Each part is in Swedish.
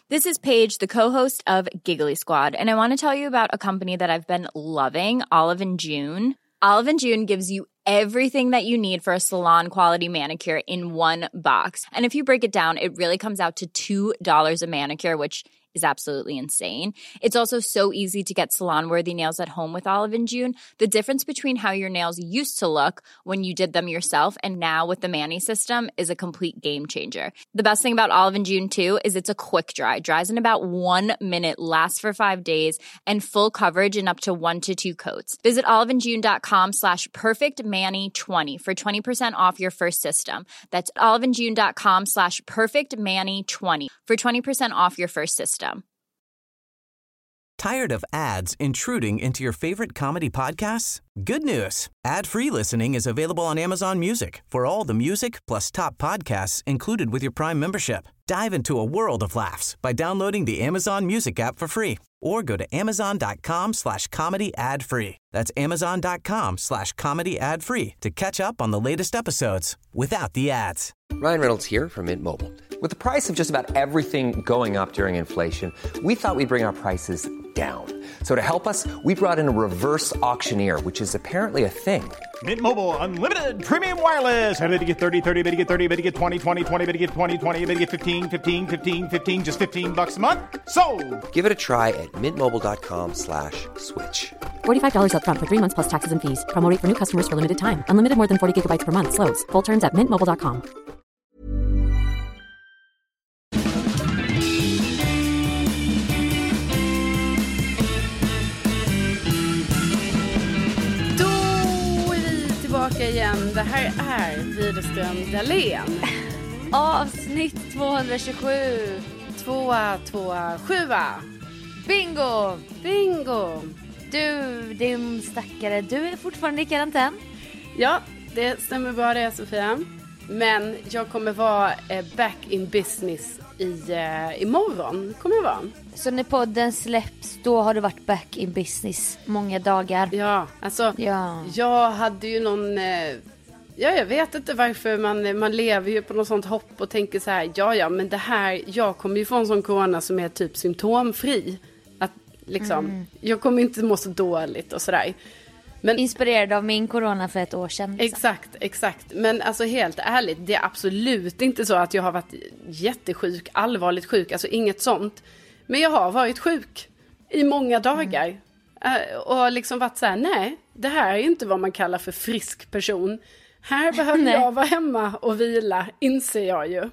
This is Paige, the co-host of Giggly Squad, and I want to tell you about a company that I've been loving, Olive & June. Olive & June gives you everything that you need for a salon-quality manicure in one box. And if you break it down, it really comes out to $2 a manicure, which is absolutely insane. It's also so easy to get salon-worthy nails at home with Olive & June. The difference between how your nails used to look when you did them yourself and now with the Mani system is a complete game changer. The best thing about Olive & June, too, is it's a quick dry. Dries in about 1 minute, lasts for 5 days, and full coverage in up to 1 to 2 coats. Visit oliveandjune.com/perfectmani20 for 20% off your first system. That's oliveandjune.com/perfectmani20 for 20% off your first system. Tired of ads intruding into your favorite comedy podcasts? Good news. Ad-free listening is available on Amazon Music for all the music plus top podcasts included with your Prime membership. Dive into a world of laughs by downloading the Amazon Music app for free or go to amazon.com/comedy ad-free. That's amazon.com/comedy ad-free to catch up on the latest episodes without the ads. Ryan Reynolds here from Mint Mobile. With the price of just about everything going up during inflation, we thought we'd bring our prices down. So to help us, we brought in a reverse auctioneer, which is apparently a thing. Mint Mobile Unlimited Premium Wireless. How to get 30, 30, bit to get 30, bit to get 20, 20, 20, bit to get 20, 20, bit to get 15, 15, 15, 15, just $15 a month? Sold! Give it a try at mintmobile.com/switch. $45 up front for 3 months plus taxes and fees. Promo rate for new customers for limited time. Unlimited more than 40 gigabytes per month. Slows full terms at mintmobile.com. Igen. Det här är Widerström Dahlén. Avsnitt 227. 227. Bingo! Bingo! Du, din stackare, du är fortfarande i karantän. Ja, det stämmer bra det, Sofia. Men jag kommer vara back in business imorgon. Kommer jag vara. Så när podden släpps, då har du varit back in business många dagar. Ja, alltså jag hade ju någon... jag vet inte varför man lever ju på något sånt hopp och tänker så här, men det här, jag kommer ju få en sån corona som är typ symptomfri. Att liksom, jag kommer inte må så dåligt och sådär. Men, inspirerad av min corona för ett år sedan. Exakt. Men alltså helt ärligt, det är absolut inte så att jag har varit jättesjuk, allvarligt sjuk, alltså inget sånt. Men jag har varit sjuk i många dagar. Och liksom varit så här, nej, det här är inte vad man kallar för frisk person. Här behöver jag vara hemma och vila, inser jag ju.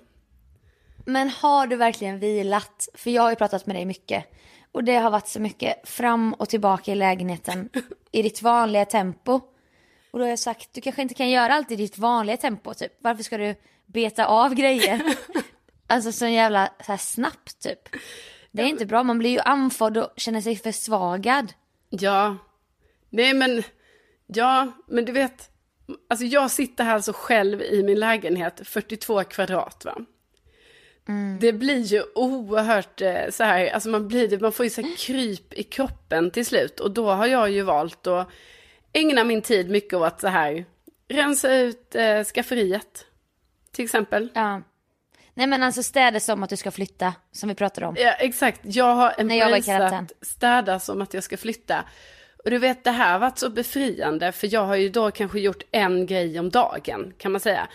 Men har du verkligen vilat? För jag har ju pratat med dig mycket. Och det har varit så mycket fram och tillbaka i lägenheten i ditt vanliga tempo. Och då har jag sagt, du kanske inte kan göra allt i ditt vanliga tempo. Typ. Varför ska du beta av grejer? Alltså så jävla så här snabbt typ. Det är inte bra, man blir ju andfådd och känner sig försvagad. Ja, nej men, men du vet, alltså jag sitter här så själv i min lägenhet, 42 kvadrat va. Det blir ju oerhört så här, alltså man får ju så här kryp i kroppen till slut. Och då har jag ju valt att ägna min tid mycket åt att så här rensa ut skafferiet, till exempel. Ja. Nej men alltså städa som att du ska flytta, som vi pratade om. Ja, exakt. Jag har embraceat städa som att jag ska flytta. Och du vet, det här har varit så befriande, för jag har ju då kanske gjort en grej om dagen, kan man säga.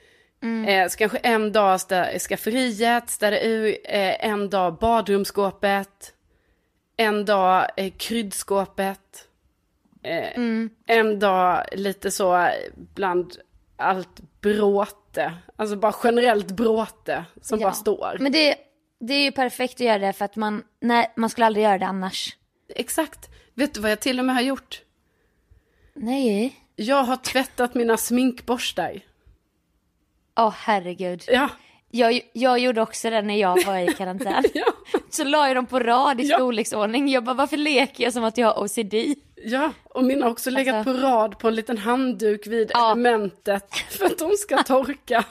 Så kanske en dag skafferiet, städa ur, en dag badrumsskåpet, en dag kryddskåpet, en dag lite så bland allt bråte, alltså bara generellt bråte som bara står. Men det är ju perfekt att göra det, för att man skulle aldrig göra det annars. Exakt. Vet du vad jag till och med har gjort? Nej. Jag har tvättat mina sminkborstar. Herregud. Ja. Jag gjorde också det när jag var i karantän. Ja. Så la jag dem på rad i storleksordning. Jag bara, varför leker jag som att jag har OCD? Ja, och mina har också legat på rad på en liten handduk vid elementet för att de ska torka.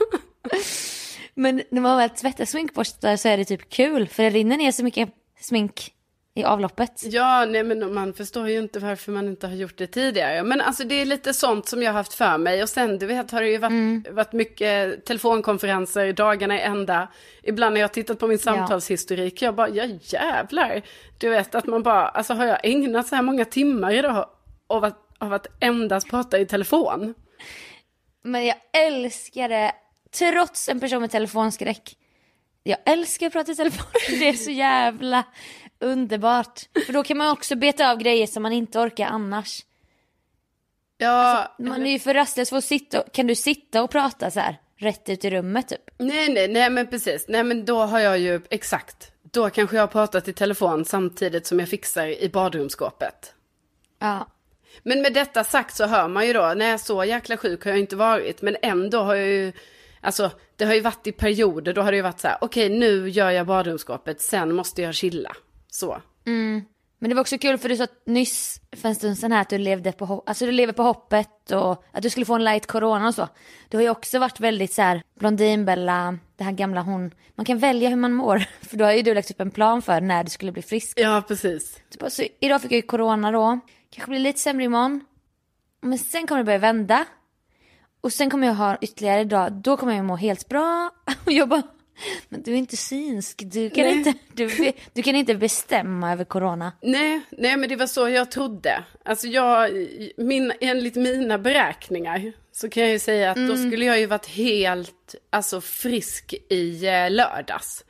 Men när man väl tvättar sminkborstar så är det typ kul, för det rinner ner så mycket smink i avloppet. Ja, nej men man förstår ju inte varför man inte har gjort det tidigare. Men alltså det är lite sånt som jag har haft för mig. Och sen, du vet, har det ju varit mycket telefonkonferenser, dagarna i ända. Ibland när jag har tittat på min samtalshistorik, jag bara, ja jävlar. Du vet att man bara, alltså har jag ägnat så här många timmar idag av att endast prata i telefon? Men jag älskar det, trots en person med telefonskräck. Jag älskar att prata i telefon. Det är så jävla underbart. För då kan man också beta av grejer som man inte orkar annars. Ja. Alltså, man är ju för rastlös för att sitta. Kan du sitta och prata så här rätt ut i rummet typ? Nej men precis. Nej men då har jag ju, exakt. Då kanske jag har pratat i telefon samtidigt som jag fixar i badrumsskåpet. Ja. Men med detta sagt så hör man ju då, när jag så jäkla sjuk har jag inte varit. Men ändå har jag ju, alltså det har ju varit i perioder, då har det ju varit så här, okej, nu gör jag badrumsskåpet, sen måste jag chilla. Så. Men det var också kul för du sa nyss för en stund sedan här att du levde på, alltså du lever på hoppet och att du skulle få en light corona och så. Du har ju också varit väldigt så här Blondinbella, det här gamla hon. Man kan välja hur man mår, för då har ju du lagt upp en plan för när du skulle bli frisk. Ja, precis. Så idag fick jag ju corona då. Kanske blir lite sämre imorgon. Men sen kommer det börja vända. Och sen kommer jag ha ytterligare idag. Då kommer jag må helt bra. Och jag bara, men du är inte synsk. Du kan inte bestämma över corona. Nej, men det var så jag trodde. Alltså enligt mina beräkningar så kan jag ju säga att då skulle jag ju varit helt frisk i lördags.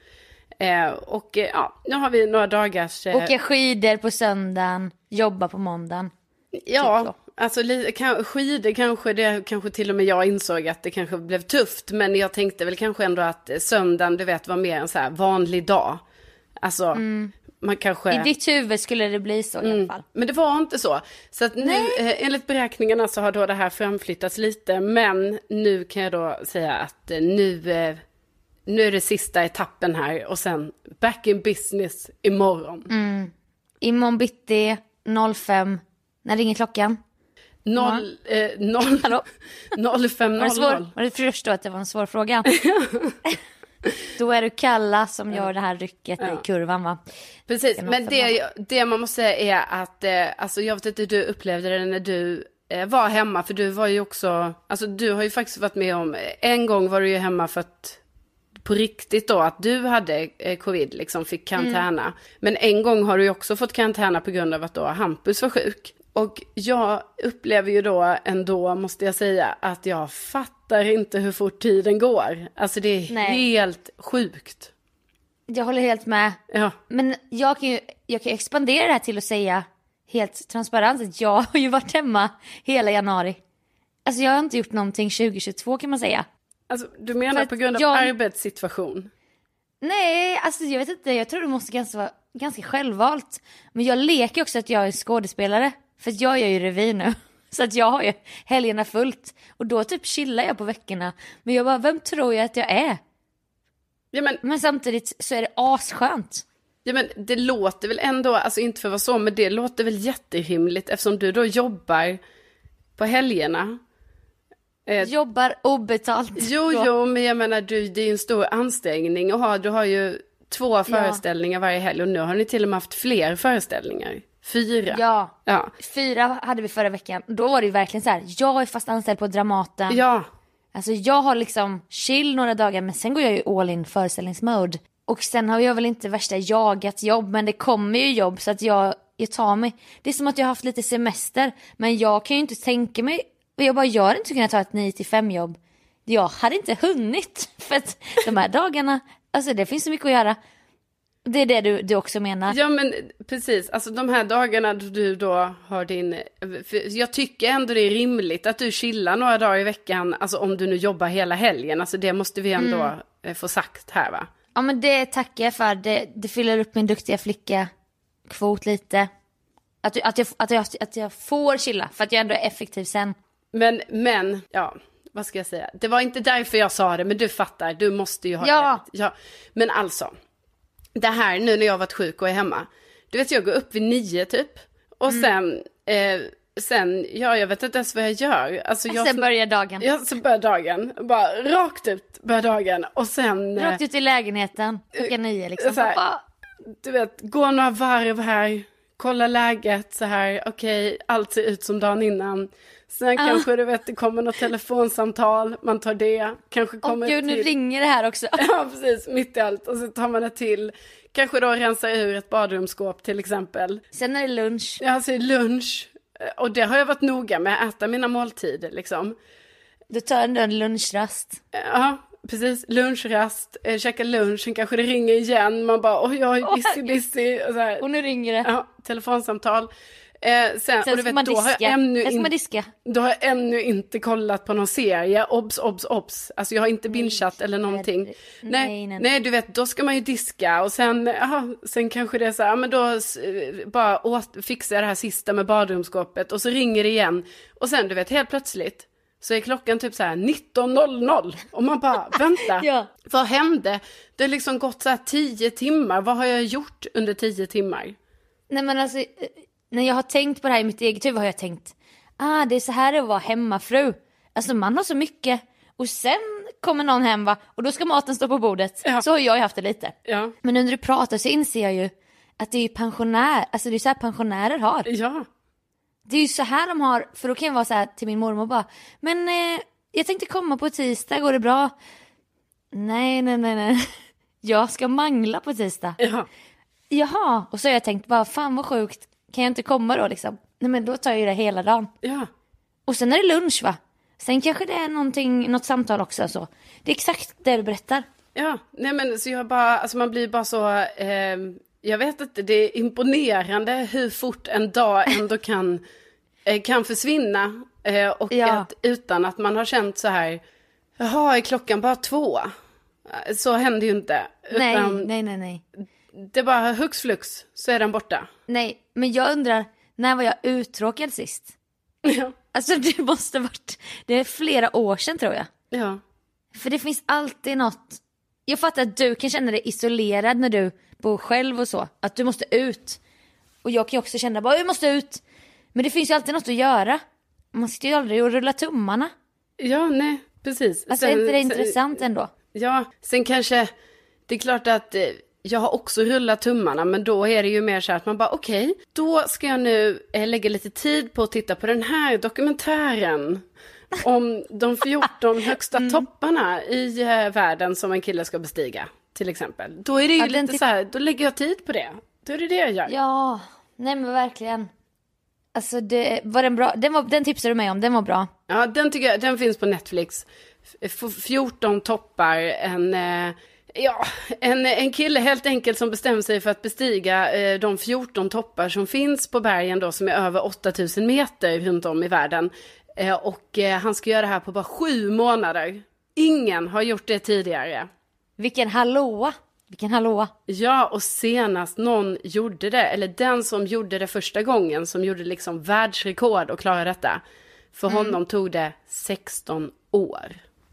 Nu har vi några dagars... Åka skidor på söndagen, jobba på måndagen. Ja, typ alltså skidor kanske, det kanske till och med jag insåg att det kanske blev tufft. Men jag tänkte väl kanske ändå att söndagen, du vet, var mer en så här vanlig dag. Alltså, man kanske... I ditt huvud skulle det bli så i alla fall. Men det var inte så. Så att nu, enligt beräkningarna så har då det här framflyttats lite. Men nu kan jag då säga att nu är det sista etappen här. Och sen back in business imorgon. Imorgon bitti 05. När ringer klockan? 05.00. Var det förstå att det var en svår fråga? Då är du Kalla som gör det här rycket i kurvan, va? Precis, men det man måste säga är att alltså jag vet inte hur du upplevde det när du var hemma. För du var ju också, alltså du har ju faktiskt varit med om, en gång var du ju hemma för att på riktigt då att du hade covid, liksom fick karantäna. Men en gång har du ju också fått karantäna på grund av att då Hampus var sjuk. Och jag upplever ju då ändå, måste jag säga, att jag fattar inte hur fort tiden går. Alltså det är helt sjukt. Jag håller helt med. Ja. Men jag kan expandera det här till att säga helt transparent att jag har ju varit hemma hela januari. Alltså jag har inte gjort någonting 2022 kan man säga. Alltså du menar på grund av arbetssituation? Nej, alltså jag vet inte. Jag tror det måste vara ganska självvalt. Men jag leker också att jag är skådespelare. För att jag gör ju revy nu. Så att jag har ju helgerna fullt. Och då typ chillar jag på veckorna. Men jag bara, vem tror jag att jag är? Ja, men samtidigt så är det asskönt. Ja, men det låter väl ändå, alltså inte för att vara så, men det låter väl jätterimligt eftersom du då jobbar på helgerna. Jobbar obetalt. Jo, men jag menar, det är ju en stor ansträngning. Du har ju 2 föreställningar varje helg och nu har ni till och med haft fler föreställningar. 4. Ja. 4 hade vi förra veckan. Då var det ju verkligen så här, jag är fast anställd på Dramaten. Ja. Alltså jag har liksom chill några dagar, men sen går jag ju all in föreställningsmode. Och sen har jag väl inte värsta jagat jobb, men det kommer ju jobb så att jag tar mig. Det är som att jag har haft lite semester, men jag kan ju inte tänka mig, och jag har inte kunnat ta ett 9-5 jobb. Jag hade inte hunnit, för att de här dagarna, alltså det finns så mycket att göra. Det är det du också menar. Ja, men precis. Alltså de här dagarna du då har din... Jag tycker ändå det är rimligt att du chillar några dagar i veckan. Alltså om du nu jobbar hela helgen. Alltså det måste vi ändå få sagt här, va? Ja, men det tackar jag för. Det fyller upp min duktiga flicka-kvot lite. Att jag får chilla. För att jag ändå är effektiv sen. Men, ja... Vad ska jag säga? Det var inte därför jag sa det, men du fattar. Du måste ju ha det. Ja. Men alltså... Det här nu när jag har varit sjuk och är hemma. Du vet, jag går upp vid 9 typ. Och sen jag vet inte ens vad jag gör. Alltså, sen börjar dagen. Ja, så börjar dagen. Bara rakt ut börjar dagen. Och sen... Rakt ut i lägenheten. Klockan 9 liksom. Så här, du vet, gå några varv här, kolla läget så här, okej, allt ser ut som dagen innan. Sen kanske du vet, det kommer något telefonsamtal, man tar det, kanske kommer gud, nu ringer det här också. Ja, precis, mitt i allt. Och så tar man det till, kanske då rensar ur ett badrumsskåp till exempel. Sen är det lunch. Ja, så är det lunch. Och det har jag varit noga med, att äta mina måltider liksom. Du tar ändå en lunchrast. Ja, precis. Lunchrast, käka lunch, sen kanske det ringer igen. Man bara, oj, jag är busy. Och, så här. Och nu ringer det. Ja, telefonsamtal. Sen och du vet, man diska. Då har jag ännu inte kollat på någon serie. Obs. Alltså jag har inte bingeat eller någonting. Nej, du vet, då ska man ju diska. Och sen kanske det är så här, men då bara fixar jag det här sista med badrumsskåpet. Och så ringer det igen. Och sen, du vet, helt plötsligt så är klockan typ så här 19:00. Och man bara, vänta, ja. Vad hände? Det har liksom gått så här 10 timmar. Vad har jag gjort under 10 timmar? Nej, men alltså, när jag har tänkt på det här i mitt eget huvud har jag tänkt, det är så här att vara hemmafru. Alltså man har så mycket. Och sen kommer någon hem, va? Och då ska maten stå på bordet. Ja. Så har jag haft det lite. Ja. Men när du pratar så inser jag ju att det är pensionär. Alltså det är så här pensionärer har. Ja. Det är ju så här de har. För då kan jag vara så här till min mormor bara, men jag tänkte komma på tisdag, går det bra? Nej. Jag ska mangla på tisdag. Ja. Jaha, och så har jag tänkt bara, fan vad sjukt. Kan jag inte komma då liksom? Nej, men då tar jag ju det hela dagen. Ja. Och sen är det lunch, va? Sen kanske det är något samtal också. Så. Det är exakt det du berättar. Ja, nej men så jag bara, alltså man blir bara så, jag vet inte, det är imponerande hur fort en dag ändå kan försvinna. Och utan att man har känt så här, jaha, är klockan bara 2? Så händer ju inte. Nej. Det är bara hux flux, så är den borta. Nej, men jag undrar, när var jag uttråkad sist? Ja. Alltså det måste varit, det är flera år sedan tror jag. Ja. För det finns alltid något. Jag fattar att du kan känna dig isolerad när du bor själv och så. Att du måste ut. Och jag kan ju också känna, bara jag måste ut. Men det finns ju alltid något att göra. Man sitter ju aldrig och rullar tummarna. Ja, nej, precis. Alltså är inte det intressant ändå? Ja, sen kanske, det är klart att jag har också rullat tummarna, men då är det ju mer så här att man bara okej, då ska jag nu lägga lite tid på att titta på den här dokumentären om de 14 högsta topparna i världen som en kille ska bestiga, till exempel. Då är det ju lite så här, då lägger jag tid på det. Då är det jag gör. Ja, nej men verkligen. Alltså var den bra? Den tipsade du mig om, den var bra. Ja, den tycker jag, den finns på Netflix. 14 toppar, en kille helt enkelt som bestämmer sig för att bestiga de 14 toppar som finns på bergen då, som är över 8000 meter runt om i världen. Och han ska göra det här på bara 7 månader. Ingen har gjort det tidigare. Vilken hallåa. Ja, och senast någon gjorde det, eller den som gjorde det första gången, som gjorde liksom världsrekord och klarade detta. För honom tog det 16 år.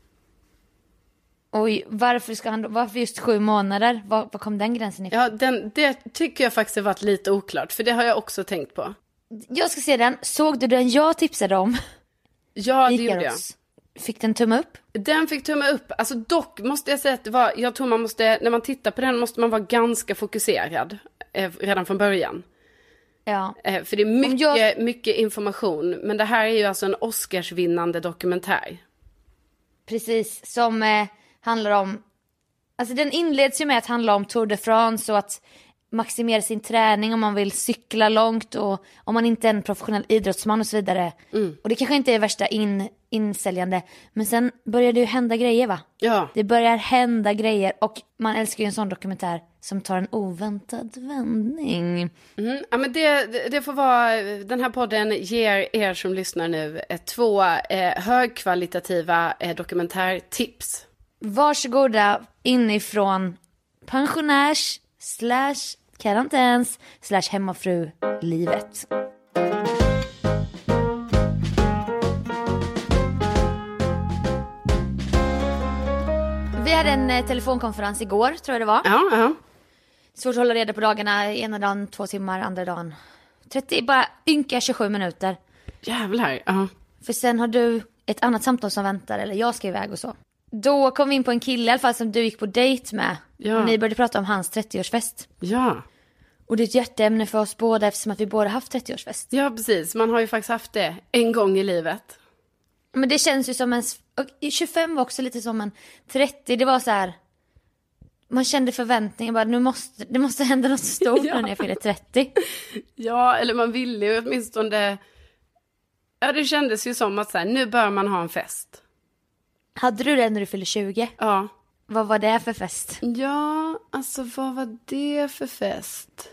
Oj, varför just 7 månader? Var kom den gränsen ifrån? Ja, det tycker jag faktiskt har varit lite oklart, för det har jag också tänkt på. Jag ska se den. Såg du den jag tipsade om? Ja, det gjorde jag. Fick den tumme upp? Den fick tumme upp. Alltså dock måste jag säga att jag tror man måste, när man tittar på den måste man vara ganska fokuserad redan från början. Ja. För det är mycket information, men det här är ju alltså en Oscarsvinnande dokumentär. Precis, som handlar om, alltså den inleds ju med att handla om Tour de France och att maximera sin träning om man vill cykla långt och om man inte är en professionell idrottsman och så vidare. Och det kanske inte är värsta insäljande, men sen börjar det ju hända grejer, va? Ja. Det börjar hända grejer och man älskar ju en sån dokumentär som tar en oväntad vändning. Ja, men det får vara, den här podden ger er som lyssnar nu 2 högkvalitativa dokumentärtips. Varsågoda inifrån pensionärs /karantäns /hemmafru-livet. Vi hade en telefonkonferens igår, tror jag det var. Ja. Svårt att hålla reda på dagarna. Ena dagen 2 timmar, andra dagen 30, bara ynka 27 minuter. Jävlar, ja. För sen har du ett annat samtal som väntar, eller jag ska iväg och så. Då kom vi in på en kille i alla fall som du gick på dejt med. Ja. Och ni började prata om hans 30-årsfest. Ja. Och det är ett jätteämne för oss båda eftersom att vi båda haft 30-årsfest. Ja, precis. Man har ju faktiskt haft det en gång i livet. Men det känns ju som en... 25 var också lite som en 30. Det var så här... Man kände förväntningar. Bara, det måste hända något stort när jag fyller 30. Ja, eller man ville ju åtminstone... Ja, det kändes ju som att så här, nu bör man ha en fest. Hade du det när du fyllde 20? Ja. Vad var det för fest? Ja, alltså vad var det för fest?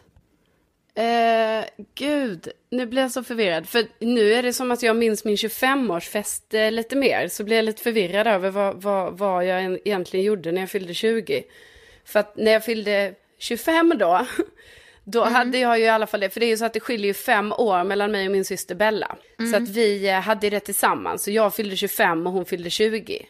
Gud, nu blir jag så förvirrad. För nu är det som att jag minns min 25-årsfest lite mer. Så blir jag lite förvirrad över vad jag egentligen gjorde när jag fyllde 20. För att när jag fyllde 25 då hade jag ju i alla fall det. För det är ju så att det skiljer ju 5 år mellan mig och min syster Bella. Så att vi hade det tillsammans. Så jag fyllde 25 och hon fyllde 20.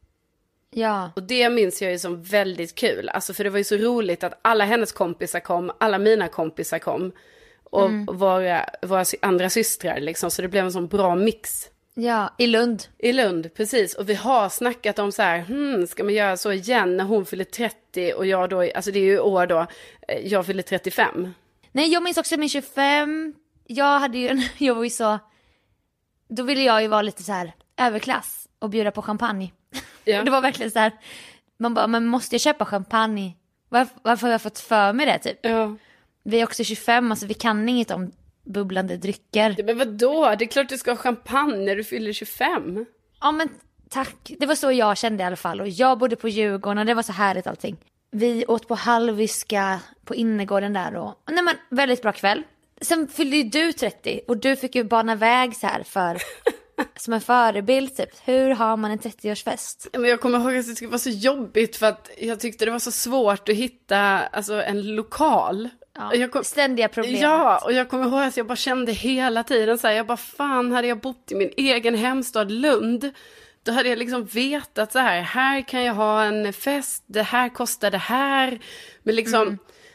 Ja. Och det minns jag ju som väldigt kul. Alltså för det var ju så roligt att alla hennes kompisar kom, alla mina kompisar kom. Och våra andra systrar liksom. Så det blev en sån bra mix. Ja, i Lund. I Lund, precis. Och vi har snackat om så här, ska man göra så igen när hon fyller 30 och jag då, alltså det är ju år då, jag fyller 35. Nej, jag minns också min 25. Jag var ju så, då ville jag ju vara lite så här överklass och bjuda på champagne. Ja. Det var verkligen så här, man bara, men måste jag köpa champagne? Varför har jag fått för mig det typ? Ja. Vi är också 25, alltså vi kan inget om bubblande drycker. Men vadå? Det är klart du ska ha champagne när du fyller 25. Ja men tack, det var så jag kände i alla fall. Och jag bodde på Djurgården och det var så härligt allting. Vi åt på Hallwyska på innergården där och nej men väldigt bra kväll. Sen fyllde ju du 30 och du fick ju bana väg så här för som en förebild typ. Hur har man en 30-årsfest? Men jag kommer ihåg att det var så jobbigt för att jag tyckte det var så svårt att hitta alltså, en lokal. Ja, ständiga problem. Ja, och jag kommer ihåg att jag bara kände hela tiden så här, jag bara fan, hade jag bott i min egen hemstad Lund, då hade jag liksom vetat så här kan jag ha en fest, det här kostar det här. Men liksom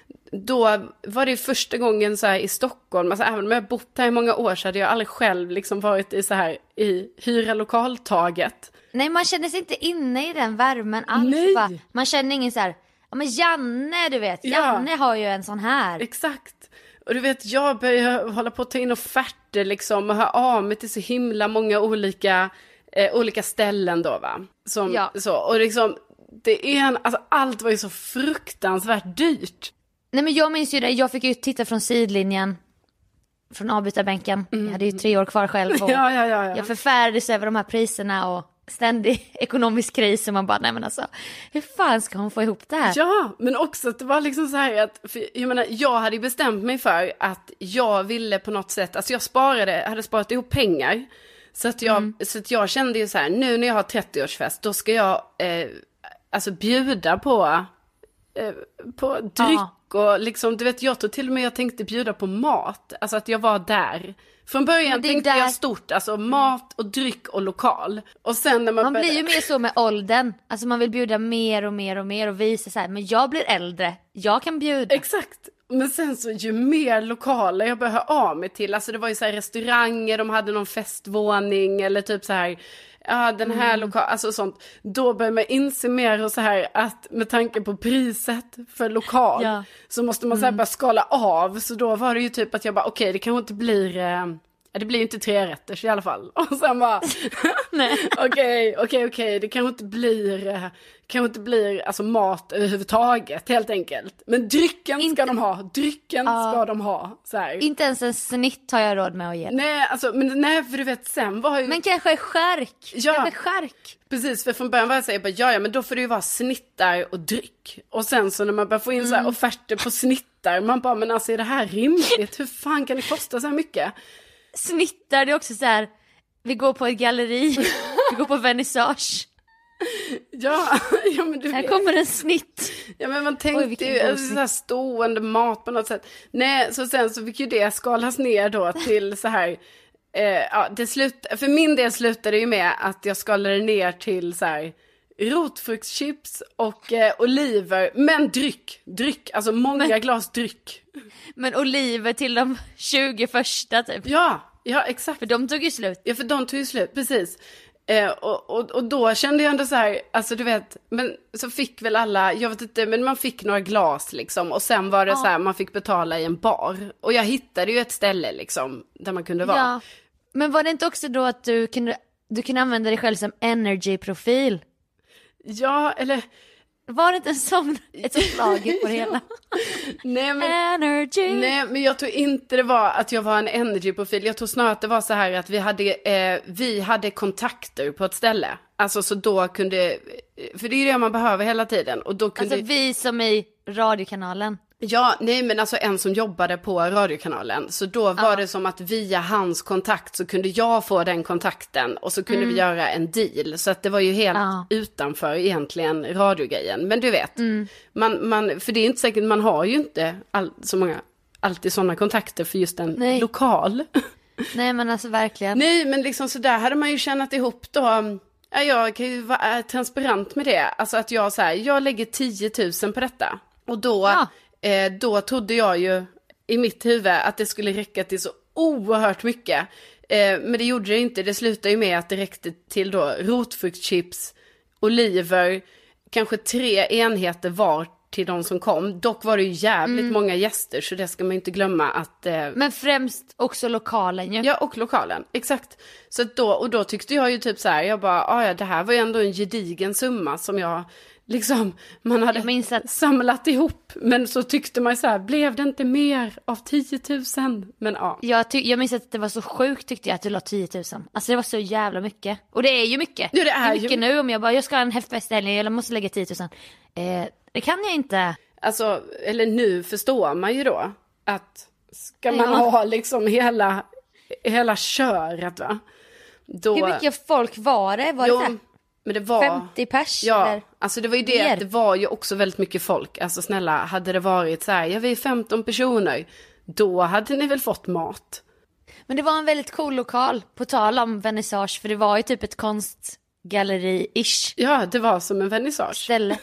då var det första gången så här i Stockholm, alltså även om jag bott här i många år så hade jag aldrig själv liksom varit i så här i hyra lokaltaget. Nej, man känner sig inte inne i den värmen alls. Man känner ingen så här, ja men Janne, du vet, Janne har ju en sån här. Exakt. Och du vet, jag börjar hålla på att ta in offerter liksom och ha av mig till så himla många olika ställen då va. Så, och liksom, det är alltså allt var ju så fruktansvärt dyrt. Nej men jag minns ju det, jag fick ju titta från sidlinjen, från avbytarbänken. Jag hade ju 3 år kvar själv och jag förfärdades över de här priserna och ständig ekonomisk kris och man bara, nej men alltså, hur fan ska hon få ihop det här? Ja, men också att det var liksom så här att, för, jag menar, jag hade bestämt mig för att jag ville på något sätt, alltså jag hade sparat ihop pengar, så att jag kände ju så här, nu när jag har 30-årsfest, då ska jag alltså bjuda på dryck och liksom, du vet, jag tänkte bjuda på mat, alltså att jag var där. Från början tänkte jag stort, alltså mat och dryck och lokal. Och sen när man blir ju mer så med åldern. Alltså man vill bjuda mer och mer och mer och visa så här, men jag blir äldre, jag kan bjuda. Exakt. Men sen så ju mer lokaler jag började ha av mig till, alltså det var ju så här restauranger, de hade någon festvåning eller typ så här, ja den här lokal, alltså sånt. Då börjar man inse mer och så här att med tanke på priset för lokal så måste man så här bara skala av. Så då var det ju typ att jag bara okej, det kanske inte blir, det blir ju inte 3 rätter i alla fall. Och sen bara okej, det kanske inte blir alltså mat överhuvudtaget helt enkelt. Men drycken ska de ha. Ska de ha så här. Inte ens en snitt har jag råd med att ge. Nej, alltså men för du vet sen var ju... Men kanske skärk. Ja. Precis, för från början var jag så här, ja men då får det ju vara snittar och dryck. Och sen så när man börjar få in så här offerter på snittar, man bara, men alltså är det här rimligt? Hur fan kan det kosta så här mycket? Snittar, det är också så här, vi går på ett galleri, vi går på vernissage. Ja men du här kommer en snitt. Ja men man tänkte ju så här stående mat på något sätt. Nej, så sen så fick ju det skalas ner då till så här för min del slutade det ju med att jag skalade ner till så här rotfruktschips och oliver, men dryck, alltså många glas dryck. Men oliver till de 20 första typ. Ja, exakt. För de tog ju slut. Ja, för de tog ju slut, precis. Och då kände jag ändå så här, alltså du vet, men så fick väl alla, jag vet inte, men man fick några glas liksom. Och sen var det så här, man fick betala i en bar. Och jag hittade ju ett ställe liksom, där man kunde vara. Ja. Men var det inte också då att du kunde använda dig själv som energy-profil? Ja, eller... Var det inte ett sånt lager på det hela? Nej, Energy. Nej, men jag tror inte det var att jag var en energy-profil. Jag tror snarare att det var så här att vi hade kontakter på ett ställe. Alltså så då kunde... För det är ju det man behöver hela tiden. Och då kunde... Alltså vi som i radiokanalen. Ja, nej men alltså en som jobbade på radiokanalen. Så då var det som att via hans kontakt så kunde jag få den kontakten. Och så kunde vi göra en deal. Så att det var ju helt utanför egentligen radiogrejen. Men du vet, man, för det är inte säkert, man har ju inte alltid sådana kontakter för just en lokal. Nej men alltså verkligen. Nej men liksom så där hade man ju tjänat ihop då. Ja, jag kan ju vara transparent med det. Alltså att jag lägger 10 000 på detta. Och då trodde jag ju i mitt huvud att det skulle räcka till så oerhört mycket. Men det gjorde det inte. Det slutade ju med att det räckte till då rotfruktchips, oliver, kanske 3 enheter var till de som kom. Dock var det ju jävligt många gäster, så det ska man inte glömma att... Men främst också lokalen ju. Ja, och lokalen, exakt. Så då tyckte jag ju typ så här, jag bara, det här var ju ändå en gedigen summa som jag... Liksom, man hade samlat ihop. Men så tyckte man så här, blev det inte mer av 10 000? Men ja. Jag minns att det var så sjukt tyckte jag att du la 10 000. Alltså det var så jävla mycket. Och det är ju mycket. Ja, det är mycket nu om jag ska ha en häftfest i helgen, jag måste lägga 10 000. Det kan jag inte. Alltså, eller nu förstår man ju då att ska man ha liksom hela köret, va? Då... Hur mycket folk var det? Var det men det var 50 pers? Ja, eller? alltså det var ju det att det var ju också väldigt mycket folk. Alltså snälla, hade det varit så här, vi är 15 personer, då hade ni väl fått mat. Men det var en väldigt cool lokal, på tal om vernissage, för det var ju typ ett konstgalleri-ish. Ja, det var som en vernissage. Ställe.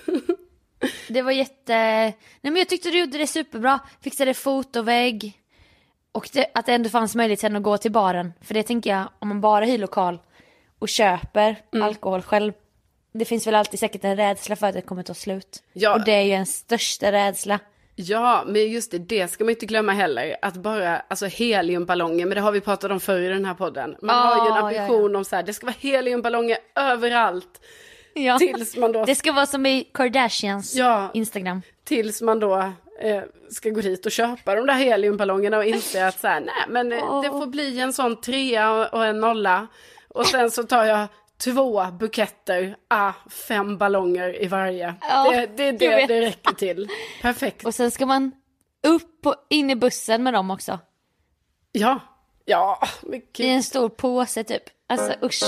Det var Nej men jag tyckte du gjorde det superbra. Fixade fotovägg. Och att det ändå fanns möjlighet sen att gå till baren. För det tänker jag, om man bara hyr lokal och köper alkohol själv, det finns väl alltid säkert en rädsla för att det kommer ta slut. Ja. Och det är ju en största rädsla. Ja, men just det ska man inte glömma heller. Att bara, alltså heliumballonger, men det har vi pratat om förr i den här podden. Man har ju en ambition om så här, det ska vara heliumballonger överallt. Ja. Tills man då... Det ska vara som i Kardashians Instagram. Tills man då ska gå dit och köpa de där heliumballongerna och inse att så här, nej men det får bli en sån 3 och en 0. Och sen så tar jag 2 buketter, 5 ballonger i varje. Ja, det räcker till. Perfekt. Och sen ska man upp och in i bussen med dem också. Ja, mycket. I en stor påse typ. Alltså usch.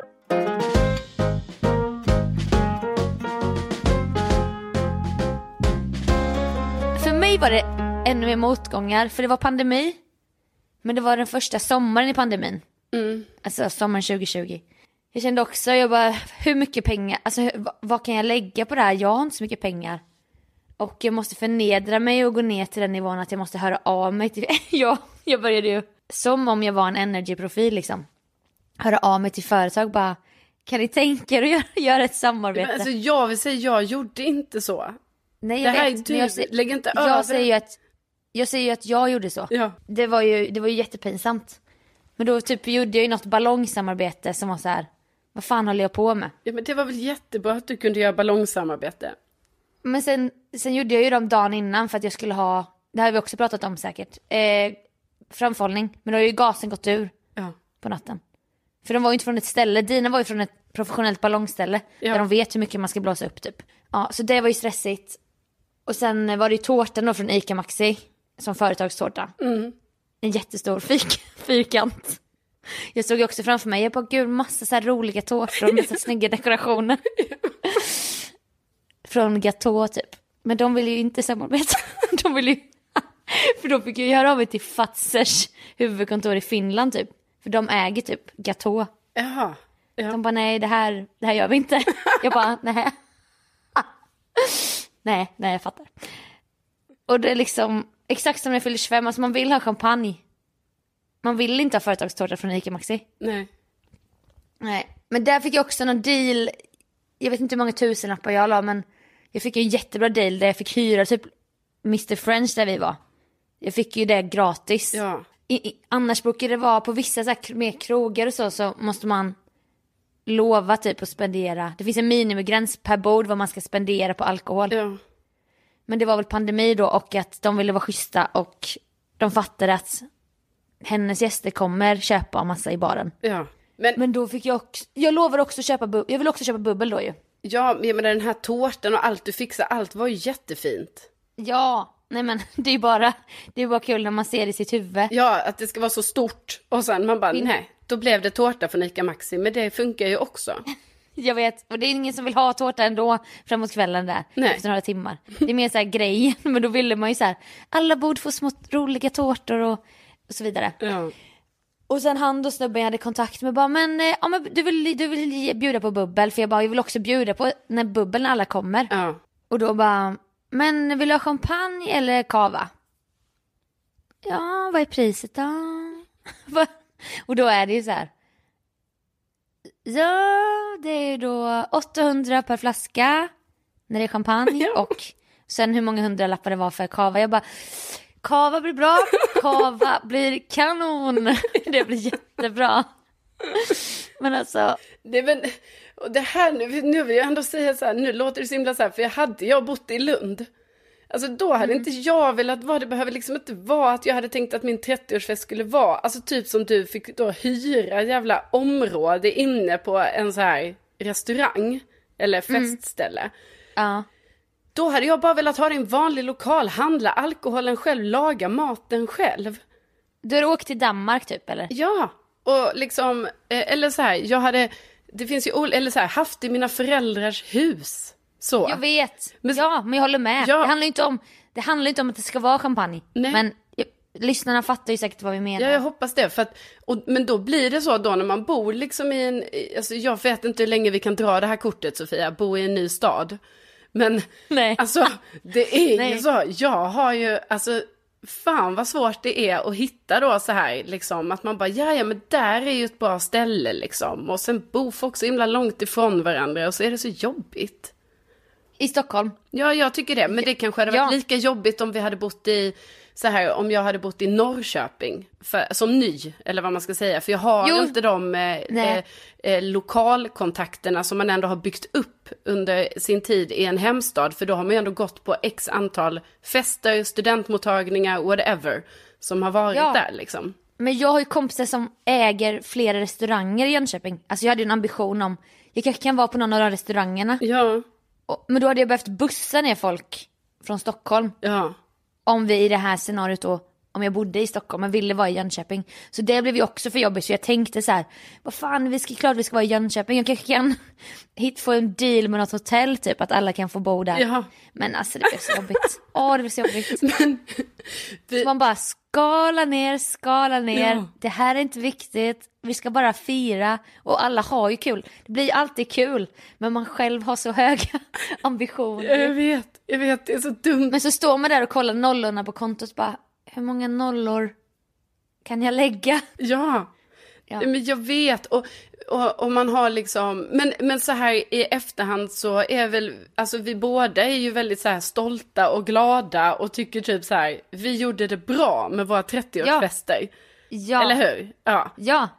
För mig var det ännu mer motgångar, för det var pandemi. Men det var den första sommaren i pandemin. Alltså sommaren 2020. Jag kände också, hur mycket pengar, alltså vad kan jag lägga på det här? Jag har inte så mycket pengar. Och jag måste förnedra mig och gå ner till den nivån att jag måste höra av mig till... jag började ju, som om jag var en energy-profil liksom. Höra av mig till företag, bara, kan ni tänka er att göra ett samarbete? Men alltså jag vill säga, jag gjorde inte så. Nej, jag vet. Lägg inte över. Jag säger ju att jag gjorde så. Ja. Det var ju jättepinsamt. Men då typ gjorde jag ju något ballongsamarbete som var så här, vad fan håller jag på med? Ja, men det var väl jättebra att du kunde göra ballongsamarbete. Men sen gjorde jag ju dem dagen innan för att jag skulle ha, det har vi också pratat om säkert, framförhållning. Men då har ju gasen gått ur på natten. För de var ju inte från ett ställe, dina var ju från ett professionellt ballongställe där de vet hur mycket man ska blåsa upp typ. Ja, så det var ju stressigt. Och sen var det ju tårtan då från ICA Maxi som företagstårta. En jättestor fyrkant. Jag såg ju också framför mig, jag bara, gud, massa så här roliga tårtor med så snygga dekorationer. Från Gatå typ. Men de ville ju inte samarbeta. De ville ju... För då fick jag göra av mig till Fazers huvudkontor i Finland typ. För de äger typ Gatå. Jaha. Ja. De bara, nej, det här gör vi inte. Jag bara, nej. Nej, jag fattar. Och det är liksom exakt som när jag fyller 25, alltså man vill ha champagne. Man vill inte ha företagstårta från ICA Maxi. Nej. Nej, men där fick jag också någon deal. Jag vet inte hur många tusenlappar jag la, men jag fick en jättebra deal där jag fick hyra typ Mr. French där vi var. Jag fick ju det gratis. Ja. Annars brukar det vara på vissa så här, mer krogar och så måste man lova typ att spendera. Det finns en minimigräns per bord vad man ska spendera på alkohol. Ja. Men det var väl pandemi då och att de ville vara schyssta och de fattade att hennes gäster kommer köpa en massa i baren. Ja. Men då fick jag lovade också köpa jag vill också köpa bubbel då ju. Ja, men den här tårtan och allt du fixade, allt var ju jättefint. Ja, nej men det är bara kul när man ser det i sitt huvud. Ja, att det ska vara så stort och sen man bara, nej, då blev det tårta för Ica Maxi, men det funkar ju också. Jag vet, och det är ingen som vill ha tårta ändå framåt kvällen där. Nej. Efter några timmar. Det är mer så här grejen, men då ville man ju så här, alla borde få små roliga tårtor och så vidare. Ja. Och sen han då snubben jag hade kontakt med bara, men du vill bjuda på bubbel, för jag vill också bjuda på när bubbel när alla kommer. Ja. Och då bara, men vill du ha champagne eller kava? Ja, vad är priset då? Och då är det ju så här. Ja, det är då 800 per flaska när det är champagne. Ja. Och sen hur många hundralappar det var för kava. Jag bara, kava blir bra, kava blir kanon. Det blir jättebra. Men alltså det här nu vill jag ändå säga så här, nu låter det så himla så här, för hade jag bott i Lund, alltså då hade inte jag velat vara, det behöver liksom inte vara att jag hade tänkt att min 30-årsfest skulle vara, alltså typ som du fick då hyra jävla område inne på en så här restaurang eller festställe. ja. Då hade jag bara velat ha en vanlig lokal, handla alkoholen själv, laga maten själv. Du har åkt till Danmark typ eller? Ja, och liksom, eller så här, det finns ju, eller så här, haft i mina föräldrars hus. Så. Jag vet, men jag håller med. Ja. Det handlar inte om att det ska vara champagne. Nej. Men lyssnarna fattar ju säkert vad vi menar. Ja, jag hoppas det. Men då blir det så då när man bor liksom i en, alltså jag vet inte hur länge vi kan dra det här kortet, Sofia, bo i en ny stad. Men nej. Alltså, det är ju så, jag har ju, alltså fan vad svårt det är att hitta då så här liksom, att man bara, ja men där är ju ett bra ställe liksom, och sen bor folk så himla långt ifrån varandra och så är det så jobbigt. I Stockholm? Ja, jag tycker det, men det kanske hade varit lika jobbigt om vi hade bott i, så här, om jag hade bott i Norrköping som ny, eller vad man ska säga, för jag har inte de lokalkontakterna som man ändå har byggt upp under sin tid i en hemstad, för då har man ju ändå gått på x antal fester, studentmottagningar, whatever, som har varit där liksom. Men jag har ju kompisar som äger flera restauranger i Jönköping. Alltså jag hade ju en ambition om, jag kanske kan vara på någon av de restaurangerna. Ja. Men då hade jag behövt bussa ner folk från Stockholm. Ja. Om vi i det här scenariot då, om jag bodde i Stockholm men ville vara i Jönköping. Så det blev ju också för jobbigt, så jag tänkte så här, vad fan, klart vi ska vara i Jönköping. Jag kanske kan få en deal med något hotell typ, att alla kan få bo där. Ja. Men alltså det blev så jobbigt. Det blev så jobbigt. Så man bara skala ner. Ja. Det här är inte viktigt. Vi ska bara fira. Och alla har ju kul. Det blir alltid kul. Men man själv har så höga ambitioner. Jag vet, det är så dumt. Men så står man där och kollar nollorna på kontot. Bara, hur många nollor kan jag lägga? Ja. Men jag vet. Och man har liksom, men så här i efterhand så är väl, alltså vi båda är ju väldigt så här stolta och glada och tycker typ så här, vi gjorde det bra med våra 30-årsfester. Ja. Eller hur? Ja.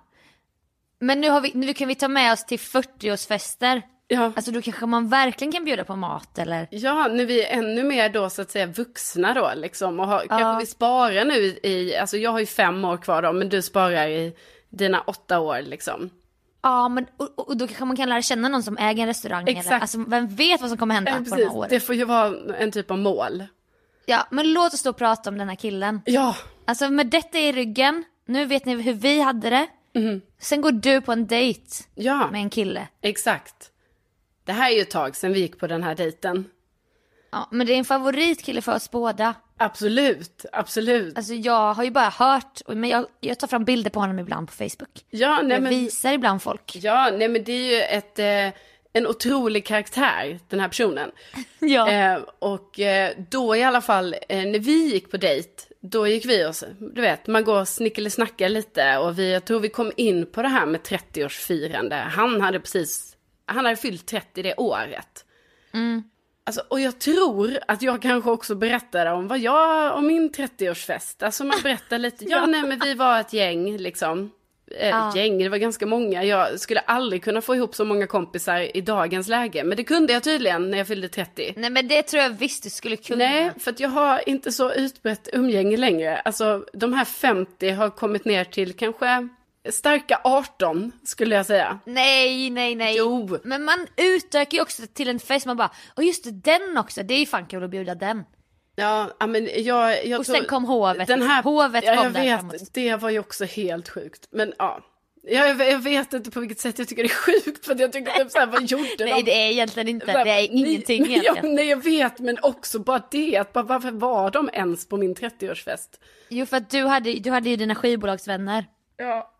Men nu kan vi ta med oss till 40-årsfester. Ja. Alltså då kanske man verkligen kan bjuda på mat eller? Ja, nu vi är ännu mer då så att säga vuxna då liksom, och kanske vi sparar nu i, alltså jag har ju 5 år kvar då, men du sparar i dina 8 år liksom. Ja, men och då kanske man kan lära känna någon som äger en restaurang. Exakt. Eller, alltså vem vet vad som kommer hända på de här åren. Det får ju vara en typ av mål. Ja, men låt oss då prata om den här killen. Ja. Alltså med detta i ryggen, nu vet ni hur vi hade det. Sen går du på en dejt med en kille. Exakt. Det här är ju ett tag sedan vi gick på den här dejten. Ja, men det är en favoritkille för oss båda. Absolut. Alltså jag har ju bara hört, men jag tar fram bilder på honom ibland på Facebook. Ja, nej, jag visar ibland folk. Ja, nej men det är ju en otrolig karaktär, den här personen. Ja. Och då i alla fall, när vi gick på dejt, då gick vi oss, du vet, man går och snackar lite. Och jag tror vi kom in på det här med 30-årsfirande. Han hade fyllt 30 det året. Alltså, och jag tror att jag kanske också berättade om om min 30-årsfest. Alltså man berättar lite, men vi var ett gäng liksom. Gäng, det var ganska många. Jag skulle aldrig kunna få ihop så många kompisar i dagens läge. Men det kunde jag tydligen när jag fyllde 30. Nej, men det tror jag visst du skulle kunna. Nej, för att jag har inte så utbrett umgänge längre. Alltså de här 50 har kommit ner till kanske starka 18 skulle jag säga. Nej. Jo. Men man utökar ju också till en fest. Man bara, just det, den också. Det är ju fan kul att bjuda den. Ja, men jag och sen kom hovet. Den här, hovet kom jag där vet, framåt. det var ju också helt sjukt. Men ja, jag vet inte på vilket sätt jag tycker det är sjukt. För att jag tycker typ såhär, vad gjorde de? Nej, det är egentligen inte. Såhär, det är ingenting egentligen. Nej, jag vet, men också bara det. Att varför var de ens på min 30-årsfest? Jo, för att du hade ju dina skivbolagsvänner. Ja.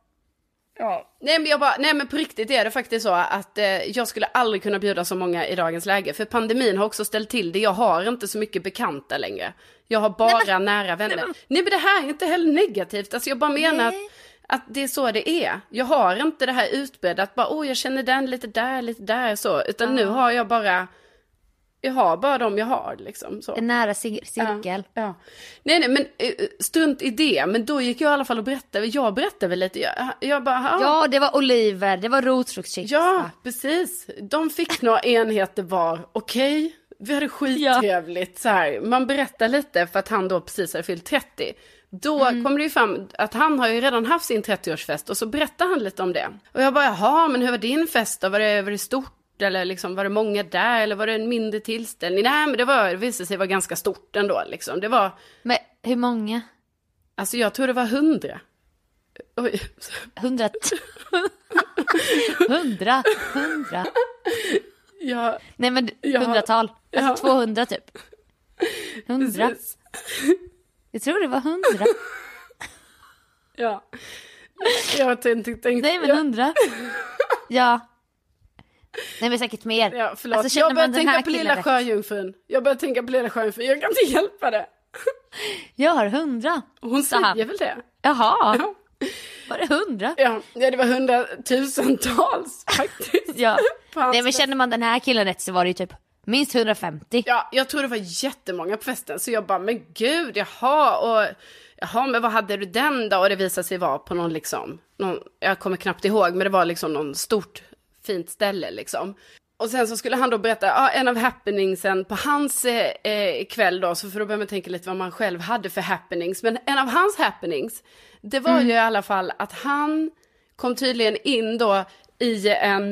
Nej men på riktigt är det faktiskt så att jag skulle aldrig kunna bjuda så många i dagens läge. För pandemin har också ställt till det. Jag har inte så mycket bekanta längre. Jag har bara nära vänner. Nej men det här är inte heller negativt. Alltså jag bara menar att det är så det är. Jag har inte det här utbredda att bara, jag känner den lite där så. Utan nu har jag bara... Jag har bara dem jag har liksom. Så. En nära cirkel. Ja. Nej, men strunt i det. Men då gick jag i alla fall och berättade. Jag berättade väl lite. Jag bara, ja, det var oliver. Det var rotfruktschips. Ja, precis. De fick några enheter var. Okej. Vi hade skittrevligt. Så här. Man berättar lite för att han då precis hade fyllt 30. Då kommer det ju fram att han har ju redan haft sin 30-årsfest. Och så berättar han lite om det. Och jag bara, jaha, men hur var din fest då? Var det stort? Eller liksom, var det många där? Eller var det en mindre tillställning? Nej, men det visade sig vara ganska stort ändå. Liksom. Det var... Men hur många? Alltså jag tror det var 100. Oj. 100. Ja. Nej, men 100-tal. Alltså 200 typ. 100. Precis. Jag tror det var 100. Ja. Jag tänkte... Nej, men 100. Ja. Nej, men säkert mer. Ja, förlåt. Alltså, jag börjar tänka på lilla sjöjungfrun. Jag kan inte hjälpa det. Jag har 100. Hon säger väl det? Jaha. Ja. Var det 100? Ja, det var 100-tusentals faktiskt. Ja. Nej, men känner man den här killen rätt så var det ju typ minst 150. Ja, jag tror det var jättemånga på festen. Så jag bara, men gud, jaha, men vad hade du den då? Och det visade sig vara på någon jag kommer knappt ihåg, men det var liksom någon stort fint ställe liksom. Och sen så skulle han då berätta en av happeningsen på hans kväll då, så för då börjar man tänka lite vad man själv hade för happenings. Men en av hans happenings, det var ju i alla fall att han kom tydligen in då i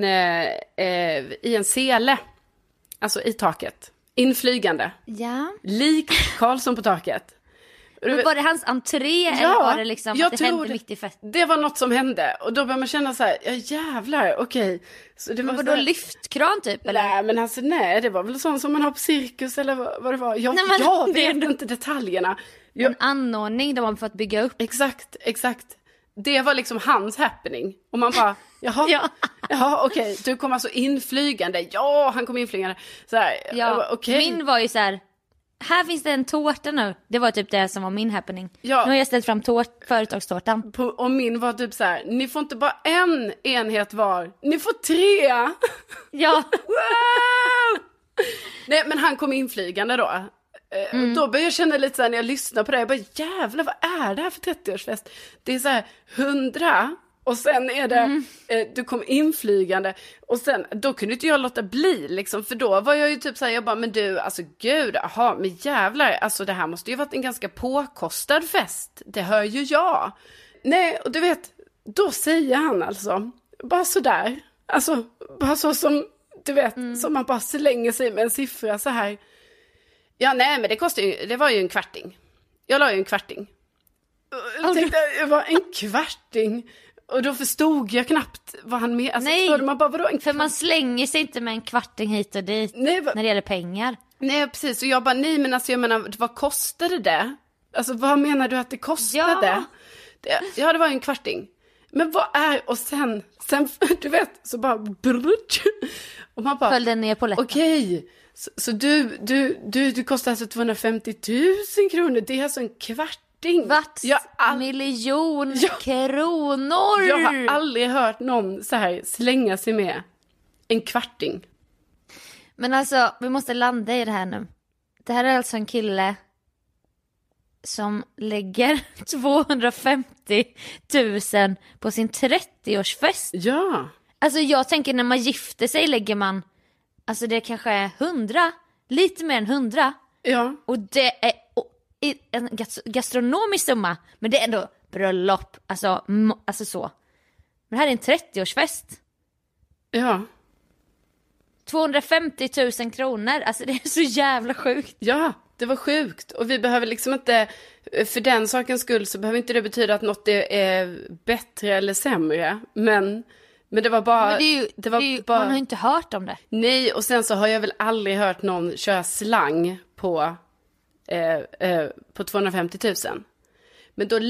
en sele, alltså i taket, inflygande. Ja. Lik Karlsson på taket. Men var det hans entré eller var det liksom att det hände mitt i festen? Det var något som hände. Och då började man känna så här, ja jävlar, okej. Så det var då lyftkran typ? Eller? Nej, men alltså nej, det var väl sånt som man har på cirkus eller vad det var. Jag vet inte detaljerna. En anordning där man fått bygga upp. Exakt. Det var liksom hans happening. Och man bara, jaha, okej. Du kom alltså inflygande. Ja, han kom inflygande. Så här, ja, okej. Min var ju så här finns det en tårta nu. Det var typ det som var min happening. Ja. Nu har jag ställt fram företagstårtan. Och min var typ så här, ni får inte bara en enhet var. Ni får 3. Ja. Wow! Nej, men han kom inflygande då. Då började jag känna lite så här när jag lyssnar på det. Jag bara, jävlar, vad är det här för 30-årsfest? Det är så här 100. Och sen är det, du kom inflygande. Och sen, då kunde inte jag låta bli liksom. För då var jag ju typ såhär, jag bara, men du, alltså gud, men jävlar. Alltså det här måste ju varit en ganska påkostad fest. Det hör ju jag. Nej, och du vet, då säger han alltså, bara sådär. Alltså, bara så som, du vet, som man bara slänger sig med en siffra så här. Ja, nej, men det var ju en kvarting. Jag la ju en kvarting. Jag tänkte, det var en kvarting. Och då förstod jag knappt vad han med. Alltså, nej, man bara, vadå, för man slänger sig inte med en kvarting hit och dit. Nej, när det gäller pengar. Nej, precis. Och jag bara, nej, men alltså jag menar, vad kostade det? Alltså vad menar du att det kostade? Ja, Det var ju en kvarting. Men vad är, och sen du vet, så bara och man bara, föll den ner på läppen. Okej, så du kostar alltså 250 000 kronor, det är alltså en kvarting. Miljon kronor. Jag har aldrig hört någon så här slänga sig med en kvarting. Men alltså, vi måste landa i det här nu. Det här är alltså en kille som lägger 250 000 på sin 30-årsfest. Ja. Alltså jag tänker när man gifter sig lägger man, alltså det kanske är 100, lite mer än 100. Ja. Och det är en gastronomisk summa, men det är ändå bröllop, alltså så. Men det här är en 30-årsfest. Ja. 250 000 kronor, alltså det är så jävla sjukt. Ja, det var sjukt. Och vi behöver liksom inte, för den sakens skull så behöver inte det betyda att något är bättre eller sämre. Men det var bara... Men bara... Man har ju inte hört om det. Nej, och sen så har jag väl aldrig hört någon köra slang på 250 000. Men då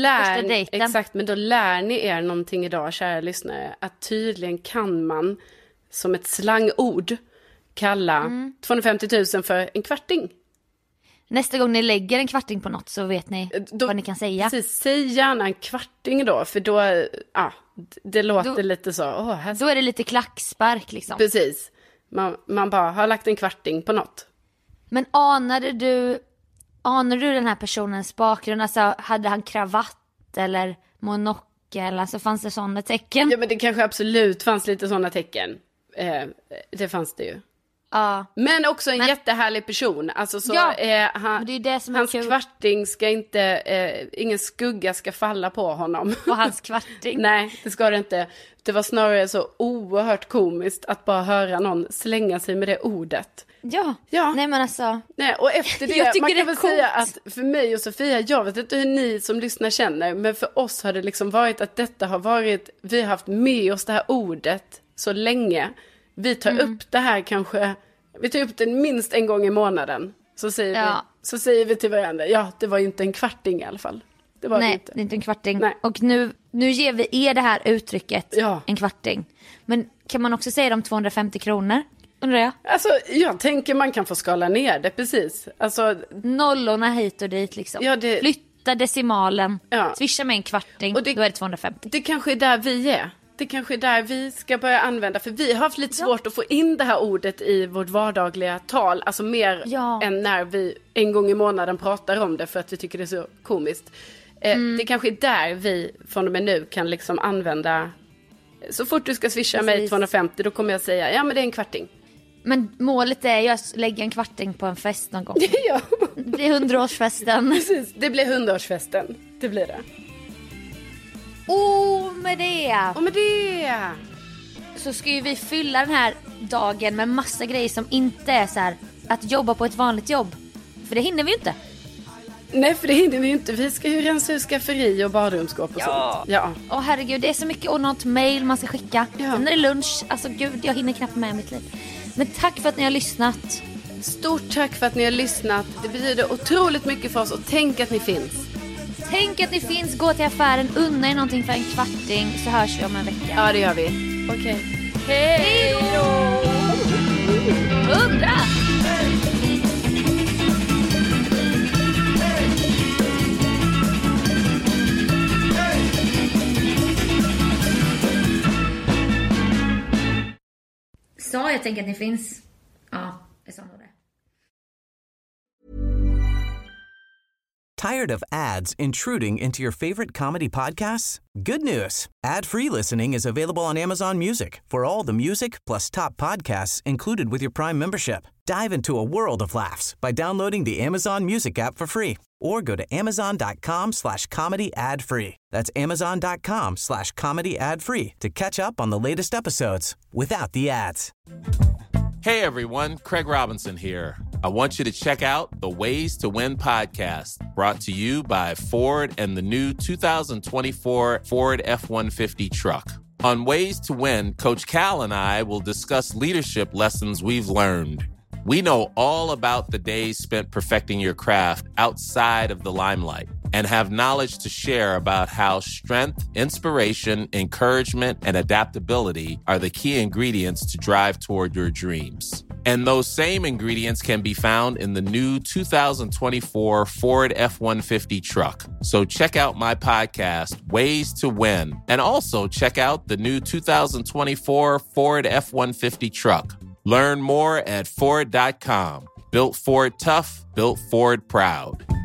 lär ni er någonting idag, kära lyssnare. Att tydligen kan man som ett slangord kalla 250 000 för en kvarting. Nästa gång ni lägger en kvarting på något så vet ni vad ni kan säga. Precis, säg gärna en kvarting då, för då, det låter lite så. Då är det lite klackspark liksom. Precis, man bara har lagt en kvarting på något. Men anar du den här personens bakgrund? Alltså, hade han kravatt eller monokel? Alltså, fanns det sådana tecken? Ja, men det kanske absolut fanns lite sådana tecken. Det fanns det ju. Ja. Men också en jättehärlig person. Alltså så det är det som är hans kul. Kvarting ska inte, ingen skugga ska falla på honom. På hans kvarting. Nej, det ska det inte. Det var snarare så oerhört komiskt att bara höra någon slänga sig med det ordet. Ja. Nej, men alltså. Nej, och efter det, man kan väl säga att för mig och Sofia, jag vet inte hur ni som lyssnar känner, men för oss har det liksom varit att detta har varit, vi har haft med oss det här ordet så länge. Vi tar upp det här kanske, vi tar upp det minst en gång i månaden. Så säger vi till varandra, det var ju inte en kvarting i alla fall. Det var Nej, det är inte en kvarting. Nej. Och nu ger vi er det här uttrycket, en kvarting. Men kan man också säga de 250 kronor, undrar jag? Alltså, jag tänker man kan få skala ner det, precis. Alltså, nollorna hit och dit liksom. Flytta decimalen, swisha med en kvarting, och då är det 250. Det kanske är där vi är. Det kanske är där vi ska börja använda. För vi har haft lite svårt att få in det här ordet i vårt vardagliga tal. Alltså mer än när vi en gång i månaden pratar om det för att vi tycker det är så komiskt. Det kanske är där vi från och med nu kan liksom använda. Så fort du ska swisha mig 250, då kommer jag säga, men det är en kvarting. Men målet är ju att lägga en kvarting på en fest någon gång. Ja. Det blir 100-årsfesten. Precis, det blir 100-årsfesten. Det blir det. Och med det så ska ju vi fylla den här dagen med massa grejer som inte är så här att jobba på ett vanligt jobb. För det hinner vi ju inte. Nej, för det hinner vi ju inte. Vi ska ju rensa ut skafferi och badrumsskåp och sånt. Ja. Åh herregud, det är så mycket och något mail man ska skicka. Sen är det lunch. Alltså gud, jag hinner knappt med mitt liv. Men tack för att ni har lyssnat. Stort tack för att ni har lyssnat. Det betyder otroligt mycket för oss, och tänk att ni finns. Tänk att ni finns, gå till affären, unna er någonting för en kvarting, så hörs vi om en vecka. Ja, det gör vi. Okej. Hej då! 100! Så jag tänker att ni finns. Ja, det sa nog det. Tired of ads intruding into your favorite comedy podcasts? Good news. Ad-free listening is available on Amazon Music for all the music plus top podcasts included with your Prime membership. Dive into a world of laughs by downloading the Amazon Music app for free or go to amazon.com/comedy ad-free. That's amazon.com/comedy ad-free to catch up on the latest episodes without the ads. Hey everyone, Craig Robinson here. I want you to check out the Ways to Win podcast, brought to you by Ford and the new 2024 Ford F-150 truck. On Ways to Win, Coach Cal and I will discuss leadership lessons we've learned. We know all about the days spent perfecting your craft outside of the limelight and have knowledge to share about how strength, inspiration, encouragement, and adaptability are the key ingredients to drive toward your dreams. And those same ingredients can be found in the new 2024 Ford F-150 truck. So check out my podcast, Ways to Win, and also check out the new 2024 Ford F-150 truck. Learn more at Ford.com. Built Ford tough, built Ford proud.